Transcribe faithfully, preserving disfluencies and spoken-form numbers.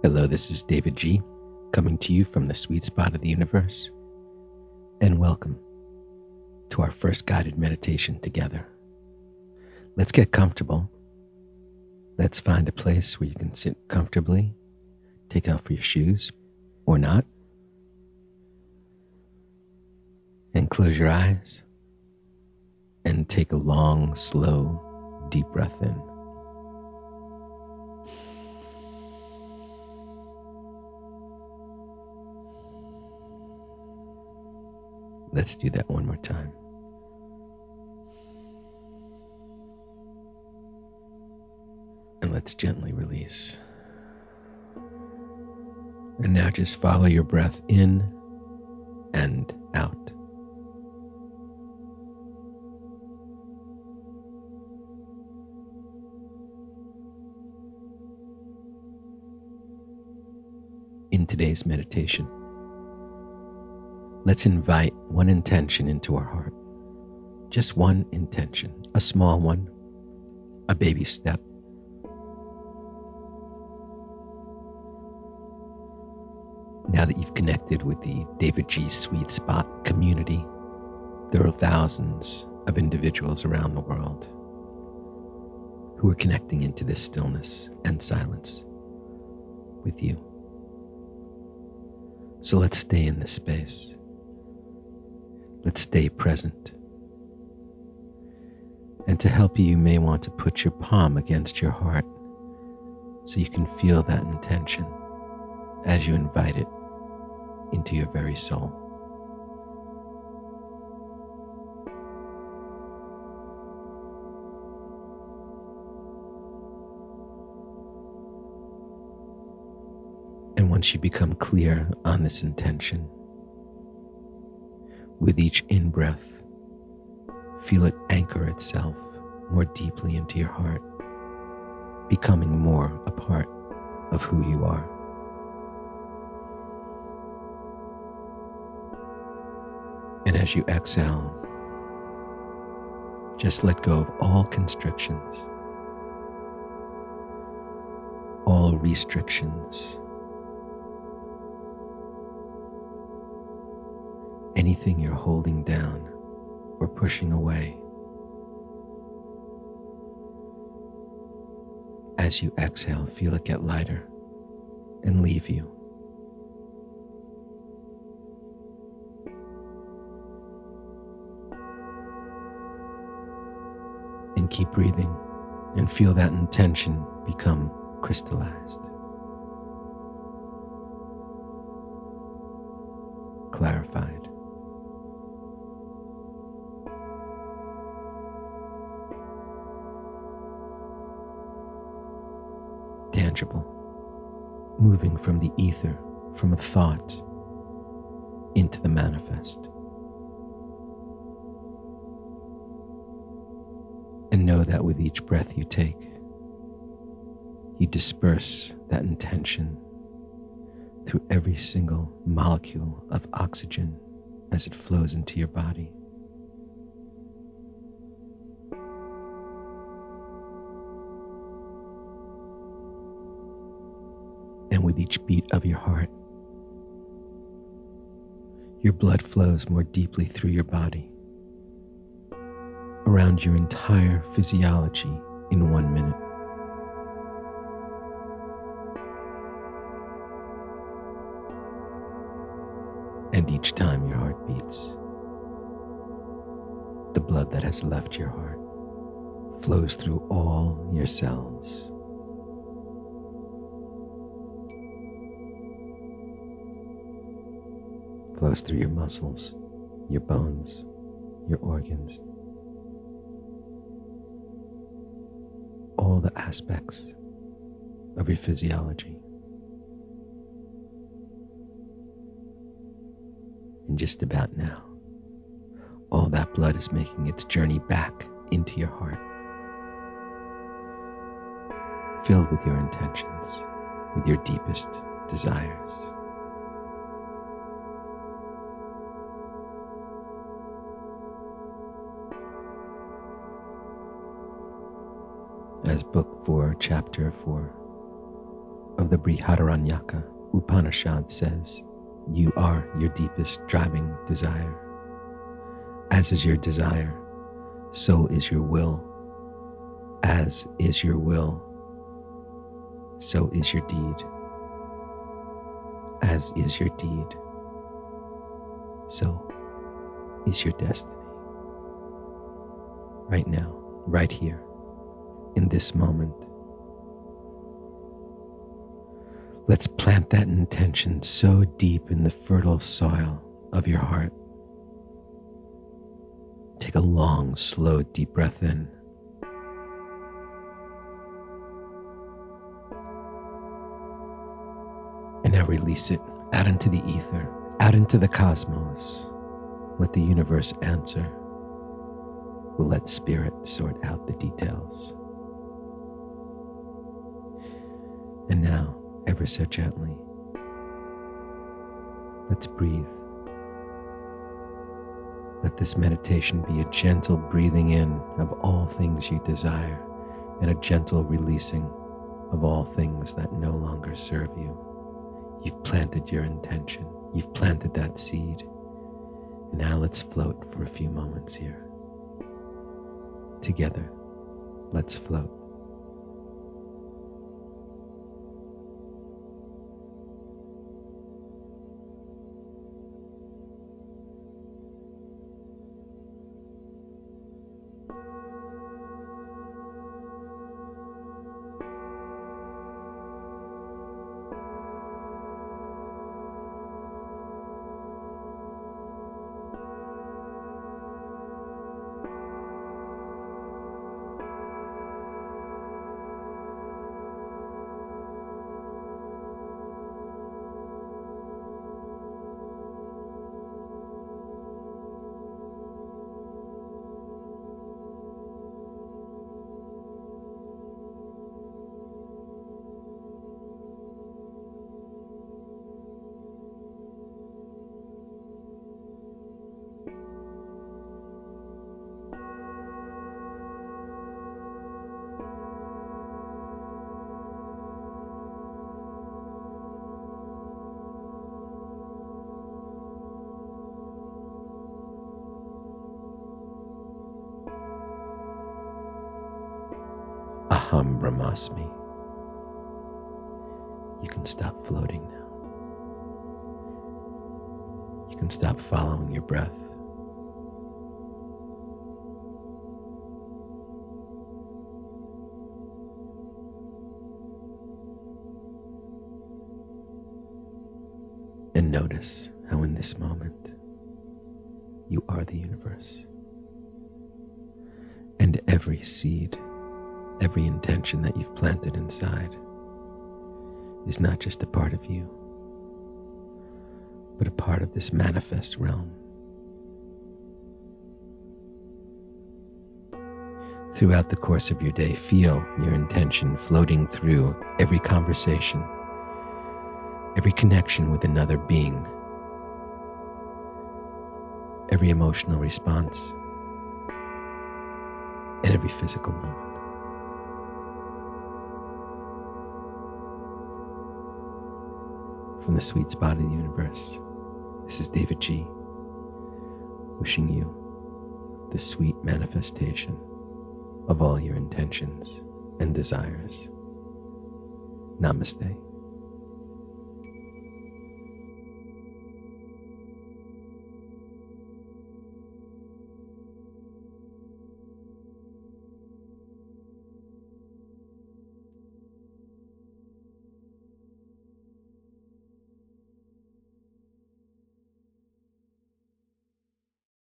Hello, this is David G, coming to you from the sweet spot of the universe, and welcome to our first guided meditation together. Let's get comfortable. Let's find a place where you can sit comfortably, take off your shoes or not, and close your eyes and take a long, slow, deep breath in. Let's do that one more time. And let's gently release. And now just follow your breath in and out. In today's meditation, let's invite one intention into our heart. Just one intention, a small one, a baby step. Now that you've connected with the David G Sweet Spot community, there are thousands of individuals around the world who are connecting into this stillness and silence with you. So let's stay in this space. Let's stay present. And to help you, you may want to put your palm against your heart so you can feel that intention as you invite it into your very soul. And once you become clear on this intention, with each in-breath, feel it anchor itself more deeply into your heart, becoming more a part of who you are. And as you exhale, just let go of all constrictions, all restrictions, anything you're holding down or pushing away. As you exhale, feel it get lighter and leave you. And keep breathing and feel that intention become crystallized, clarified. Tangible, moving from the ether, from a thought, into the manifest. And know that with each breath you take, you disperse that intention through every single molecule of oxygen as it flows into your body. And with each beat of your heart, your blood flows more deeply through your body, around your entire physiology in one minute. And each time your heart beats, the blood that has left your heart flows through all your cells. Flows through your muscles, your bones, your organs, all the aspects of your physiology. And just about now, all that blood is making its journey back into your heart, filled with your intentions, with your deepest desires. as Book four, Chapter four of the Brihadaranyaka Upanishad says, you are your deepest driving desire. As is your desire, so is your will. As is your will, so is your deed. As is your deed, so is your destiny. Right now, right here, in this moment, let's plant that intention so deep in the fertile soil of your heart. Take a long, slow, deep breath in. And now release it out into the ether, out into the cosmos. Let the universe answer. We'll let spirit sort out the details. And now, ever so gently, let's breathe. Let this meditation be a gentle breathing in of all things you desire and a gentle releasing of all things that no longer serve you. You've planted your intention. You've planted that seed. And now let's float for a few moments here. Together, let's float. Aham Brahmasmi. You can stop floating now. You can stop following your breath. And notice how in this moment you are the universe. And every seed, every intention that you've planted inside is not just a part of you, but a part of this manifest realm. Throughout the course of your day, feel your intention floating through every conversation, every connection with another being, every emotional response, and every physical moment. From the sweet spot of the universe, this is David G, wishing you the sweet manifestation of all your intentions and desires. Namaste.